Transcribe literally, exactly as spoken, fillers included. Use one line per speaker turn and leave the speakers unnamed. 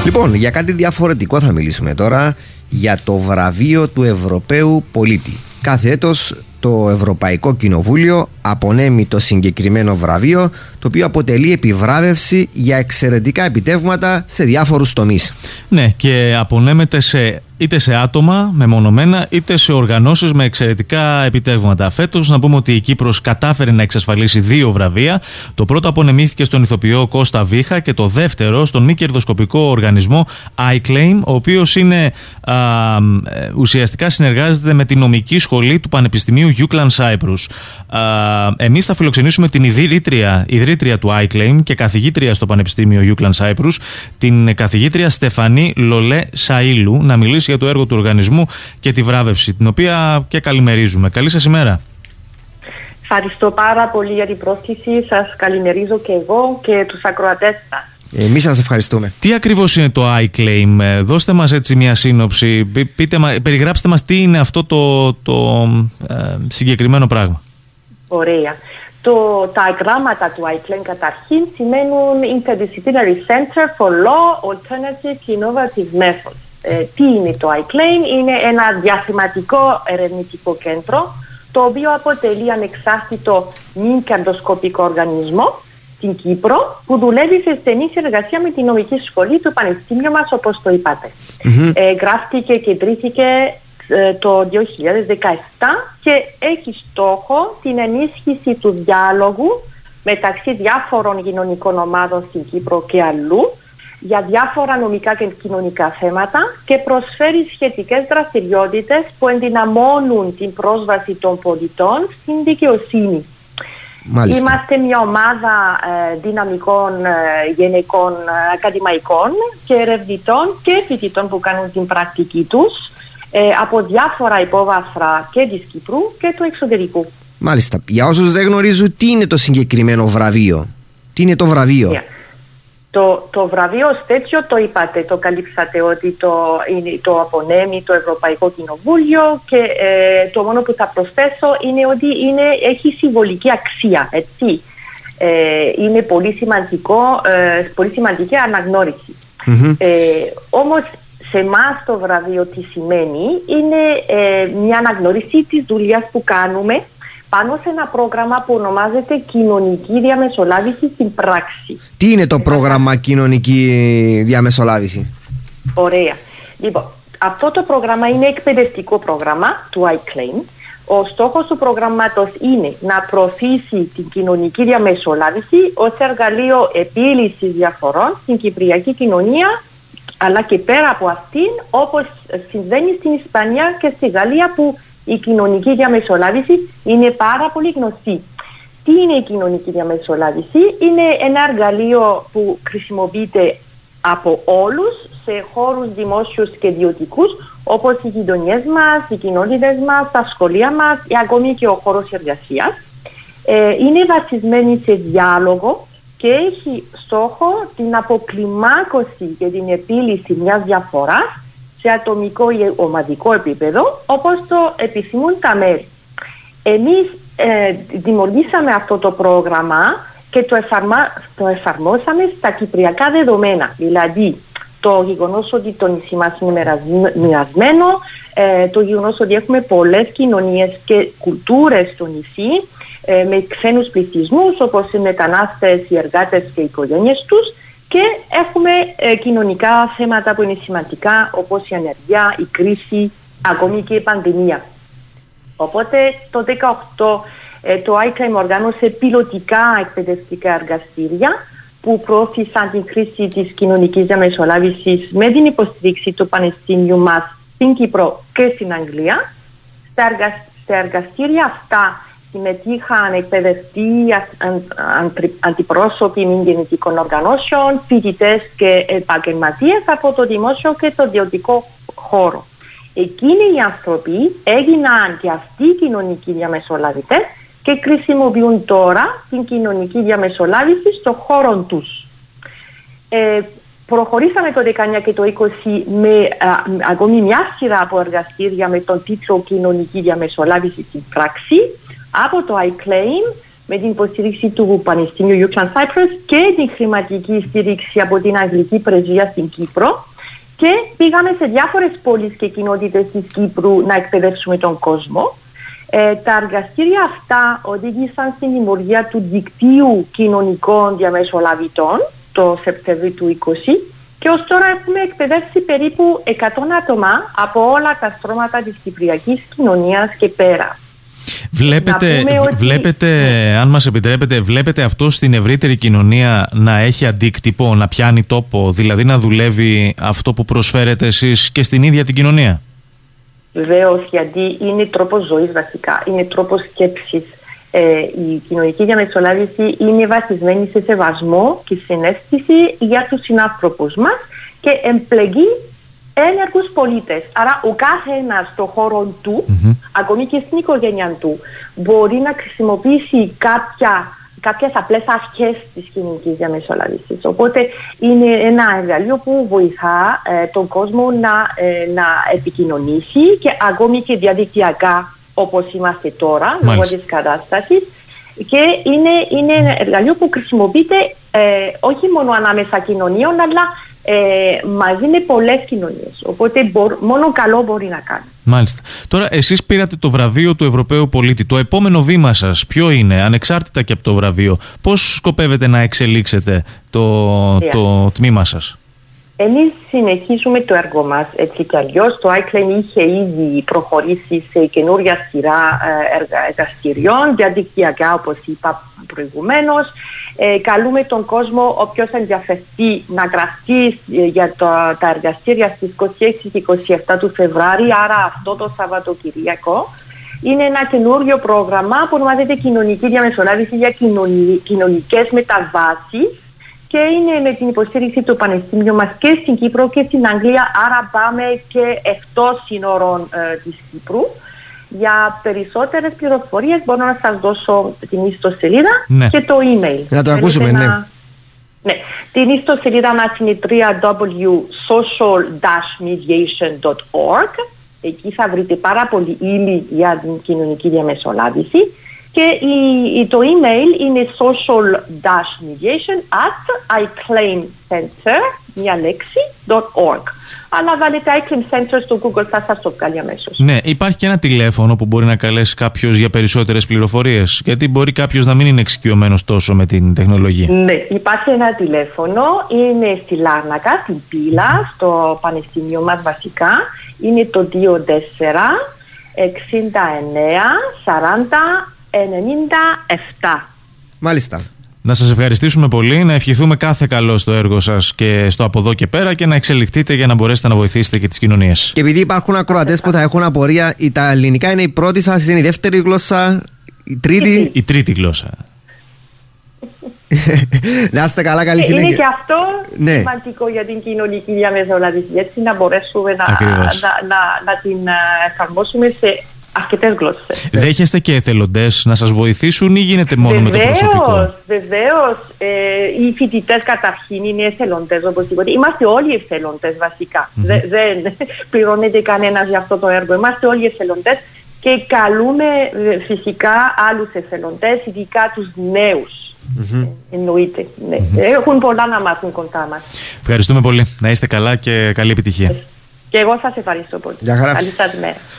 Λοιπόν, για κάτι διαφορετικό θα μιλήσουμε τώρα, για το βραβείο του Ευρωπαίου Πολίτη. Κάθε έτος το Ευρωπαϊκό Κοινοβούλιο απονέμει το συγκεκριμένο βραβείο, το οποίο αποτελεί επιβράβευση για εξαιρετικά επιτεύγματα σε διάφορους τομείς.
Ναι, και απονέμεται σε, είτε σε άτομα μεμονωμένα, είτε σε οργανώσεις με εξαιρετικά επιτεύγματα. Φέτος, να πούμε ότι η Κύπρος κατάφερε να εξασφαλίσει δύο βραβεία. Το πρώτο απονεμήθηκε στον ηθοποιό Κώστα Βίχα και το δεύτερο στον μη κερδοσκοπικό οργανισμό iClaim, ο οποίος είναι, α, ουσιαστικά συνεργάζεται με την νομική σχολή του Πανεπιστημίου Γιούκλαν Cyprus. Εμείς θα φιλοξενήσουμε την ιδρύτρια, ιδρύτρια του iClaim και καθηγήτρια στο Πανεπιστήμιο Γιούκλαν Cyprus, την καθηγήτρια Στεφανή Λολέ Σαΐλου, να μιλήσει για το έργο του οργανισμού και τη βράβευση, την οποία και καλημερίζουμε. Καλή σας ημέρα.
Ευχαριστώ πάρα πολύ για την πρόσκληση. Σας καλημερίζω και εγώ και τους ακροατές σας.
Εμείς σας ευχαριστούμε.
Τι ακριβώς είναι το iClaim? Δώστε μας έτσι μια σύνοψη. Πείτε, περιγράψτε μας τι είναι αυτό το, το ε, συγκεκριμένο πράγμα.
Ωραία. Το, τα γράμματα του iClaim καταρχήν σημαίνουν Interdisciplinary Center for Law Alternative Innovative Methods. Ε, τι είναι το iClaim? Είναι ένα διαθεματικό ερευνητικό κέντρο, το οποίο αποτελεί ανεξάρτητο μη κερδοσκοπικό οργανισμό στην Κύπρο, που δουλεύει σε στενή συνεργασία με την νομική σχολή του Πανεπιστήμιου μας, όπως το είπατε. Mm-hmm. Ε, γράφτηκε και ιδρύθηκε ε, το δύο χιλιάδες δεκαεπτά και έχει στόχο την ενίσχυση του διάλογου μεταξύ διάφορων κοινωνικών ομάδων στην Κύπρο και αλλού για διάφορα νομικά και κοινωνικά θέματα και προσφέρει σχετικές δραστηριότητες που ενδυναμώνουν την πρόσβαση των πολιτών στην δικαιοσύνη. Μάλιστα. Είμαστε μια ομάδα ε, δυναμικών ε, γενικών ε, ακαδημαϊκών και ερευνητών και φοιτητών που κάνουν την πρακτική τους ε, από διάφορα υπόβαθρα και της Κύπρου και του εξωτερικού.
Μάλιστα. Για όσους δεν γνωρίζουν, τι είναι το συγκεκριμένο βραβείο? Τι είναι το βραβείο?
Yeah. Το, το βραβείο ως τέτοιο το είπατε, το καλύψατε ότι το, είναι, το απονέμει το Ευρωπαϊκό Κοινοβούλιο και ε, το μόνο που θα προσθέσω είναι ότι είναι, έχει συμβολική αξία, έτσι. Ε, είναι πολύ, σημαντικό, ε, πολύ σημαντική αναγνώριση. Mm-hmm. Ε, όμως σε εμάς το βραβείο τι σημαίνει? Είναι ε, μια αναγνώριση της δουλειάς που κάνουμε πάνω σε ένα πρόγραμμα που ονομάζεται Κοινωνική Διαμεσολάβηση στην Πράξη.
Τι είναι το πρόγραμμα Κοινωνική Διαμεσολάβηση?
Ωραία. Λοιπόν, αυτό το πρόγραμμα είναι εκπαιδευτικό πρόγραμμα του iClaim. Ο στόχος του προγραμμάτος είναι να προωθήσει την κοινωνική διαμεσολάβηση ως εργαλείο επίλυσης διαφορών στην κυπριακή κοινωνία, αλλά και πέρα από αυτήν, όπως συμβαίνει στην Ισπανία και στη Γαλλία, που η κοινωνική διαμεσολάβηση είναι πάρα πολύ γνωστή. Τι είναι η κοινωνική διαμεσολάβηση? Είναι ένα εργαλείο που χρησιμοποιείται από όλους σε χώρους δημόσιους και ιδιωτικούς, όπως οι γειτονιές μας, οι κοινότητες μας, τα σχολεία μας ή ακόμη και ο χώρος εργασίας. Ε, είναι βασισμένη σε διάλογο και έχει στόχο την αποκλιμάκωση και την επίλυση μιας διαφοράς σε ατομικό ή ομαδικό επίπεδο, όπως το επιθυμούν τα μέρη. Εμείς ε, δημιουργήσαμε αυτό το πρόγραμμα και το, εφαρμα... το εφαρμόσαμε στα κυπριακά δεδομένα. Δηλαδή, το γεγονός ότι το νησί μας είναι μοιρασμένο, ε, το γεγονός ότι έχουμε πολλές κοινωνίες και κουλτούρες στο νησί, ε, με ξένους πληθυσμούς, όπως οι μετανάστες, οι εργάτες και οι οικογένειες τους, και έχουμε ε, κοινωνικά θέματα που είναι σημαντικά, όπως η ανεργία, η κρίση, ακόμη και η πανδημία. Οπότε το δύο χιλιάδες δεκαοκτώ ε, το iClaim οργάνωσε πιλωτικά εκπαιδευτικά εργαστήρια που προώθησαν την χρήση της κοινωνικής διαμεσολάβησης με την υποστήριξη του Πανεπιστήμιου μας στην Κύπρο και στην Αγγλία. Στα, εργα... στα εργαστήρια αυτά συμμετείχαν εκπαιδευτοί, αντιπρόσωποι μη γεννητικών οργανώσεων, φοιτητές και επαγγελματίες από το δημόσιο και το ιδιωτικό χώρο. Εκείνοι οι άνθρωποι έγιναν και αυτοί οι κοινωνικοί διαμεσολαβητές και χρησιμοποιούν τώρα την κοινωνική διαμεσολάβηση στον χώρο τους. Ε, προχωρήσαμε το δεκαεννιά και το είκοσι με α, ακόμη μια σειρά από εργαστήρια με τον τίτλο Κοινωνική Διαμεσολάβηση στην Πράξη από το iClaim, με την υποστήριξη του Πανεπιστημίου Euclid Cyprus και την χρηματική στήριξη από την Αγγλική Πρεσβεία στην Κύπρο. Και πήγαμε σε διάφορες πόλεις και κοινότητες της Κύπρου να εκπαιδεύσουμε τον κόσμο. Ε, τα εργαστήρια αυτά οδήγησαν στην δημιουργία του δικτύου κοινωνικών διαμεσολαβητών το Σεπτέμβριο του είκοσι και ως τώρα έχουμε εκπαιδεύσει περίπου εκατό άτομα από όλα τα στρώματα της κυπριακής κοινωνίας και πέρα.
Βλέπετε, ότι... βλέπετε, αν μας επιτρέπετε, βλέπετε αυτό στην ευρύτερη κοινωνία να έχει αντίκτυπο, να πιάνει τόπο, δηλαδή να δουλεύει αυτό που προσφέρετε εσείς και στην ίδια την κοινωνία?
Βεβαίως, γιατί είναι τρόπος ζωής βασικά, είναι τρόπος σκέψης. Ε, η κοινωνική διαμεσολάβηση είναι βασισμένη σε σεβασμό και συναίσθηση για τους συνάνθρωπους μας και εμπλεγεί ένεργους πολίτες. Άρα ο καθένας στον χώρο του, mm-hmm. ακόμη και στην οικογένεια του, μπορεί να χρησιμοποιήσει κάποια, κάποιες απλές αρχές της κοινωνικής διαμεσολάβησης. Οπότε είναι ένα εργαλείο που βοηθά ε, τον κόσμο να, ε, να επικοινωνήσει και ακόμη και διαδικτυακά, όπως είμαστε τώρα, λόγω της κατάστασης. Και είναι, είναι ένα εργαλείο που χρησιμοποιείται ε, όχι μόνο ανάμεσα κοινωνίων, αλλά ε, μαζί με πολλές κοινωνίες. Οπότε μπορ, μόνο καλό μπορεί να κάνει.
Μάλιστα. Τώρα εσείς πήρατε το βραβείο του Ευρωπαίου Πολίτη. Το επόμενο βήμα σας ποιο είναι, ανεξάρτητα και από το βραβείο? Πώς σκοπεύετε να εξελίξετε το, yeah. το τμήμα σας?
Εμείς συνεχίζουμε το έργο μας έτσι κι αλλιώς. Το iClaim είχε ήδη προχωρήσει σε καινούρια σειρά εργαστηριών, διαδικτυακά όπως είπα προηγουμένως. Ε, καλούμε τον κόσμο, όποιος ενδιαφερθεί, να γραφτεί για το, τα εργαστήρια στις είκοσι έξι και είκοσι επτά του Φεβρουαρίου, άρα αυτό το Σαββατοκυριακό. Είναι ένα καινούριο πρόγραμμα που ονομάζεται Κοινωνική Διαμεσολάβηση για κοινωνι, κοινωνικές μεταβάσεις. Και είναι με την υποστήριξη του Πανεπιστημίου μας και στην Κύπρο και στην Αγγλία, άρα πάμε και εκτός σύνορων ε, της Κύπρου. Για περισσότερες πληροφορίες μπορώ να σας δώσω την ιστοσελίδα ναι. και το email.
Να το ακούσουμε, να... ναι.
ναι. Την ιστοσελίδα μας είναι double-u double-u double-u τελεία social dash mediation τελεία org. Εκεί θα βρείτε πάρα πολύ ύλη για την κοινωνική διαμεσολάβηση. Και η, το email είναι social dash mediation at iclaimcenter, μια λέξη, .org. Αλλά βάλετε iClaim Center στο Google, θα σας το βγάλει αμέσως.
Ναι, υπάρχει και ένα τηλέφωνο που μπορεί να καλέσει κάποιος για περισσότερες πληροφορίες, γιατί μπορεί κάποιος να μην είναι εξοικειωμένος τόσο με την τεχνολογία.
Ναι, υπάρχει ένα τηλέφωνο, είναι στη Λάρνακα, στην Πύλα, στο Πανεπιστήμιο μας βασικά. Είναι το δύο τέσσερα εξήντα εννέα σαράντα ενενήντα επτά.
Μάλιστα.
Να σας ευχαριστήσουμε πολύ, να ευχηθούμε κάθε καλό στο έργο σας και στο από εδώ και πέρα και να εξελιχθείτε για να μπορέσετε να βοηθήσετε και τις κοινωνίες.
Και επειδή υπάρχουν ακροατές που θα έχουν απορία, η τα ελληνικά είναι η πρώτη σας, είναι η δεύτερη γλώσσα, η τρίτη?
Η τρίτη γλώσσα.
Να είστε καλά, καλή
συνέχεια.
Είναι
και αυτό ναι. σημαντικό για την κοινωνική διαμεσολάβηση, έτσι να μπορέσουμε να, να, να, να την εφαρμόσουμε σε αρκετές γλώσσες.
Δέχεστε και εθελοντές να σας βοηθήσουν ή γίνεται μόνο βεβαίως, με το προσωπικό?
Βεβαίως. Ε, οι φοιτητές καταρχήν είναι εθελοντές, όπως είπατε. Είμαστε όλοι εθελοντές βασικά. Mm-hmm. Δε, δεν πληρώνεται κανένας για αυτό το έργο. Είμαστε όλοι εθελοντές και καλούμε φυσικά άλλους εθελοντές, ειδικά τους νέους. Mm-hmm. Ε, εννοείται. Ναι. Mm-hmm. Έχουν πολλά να μάθουν κοντά μας.
Ευχαριστούμε πολύ. Να είστε καλά και καλή επιτυχία.
Και εγώ σας ευχαριστώ πολύ.
Καλή
σας μέρα.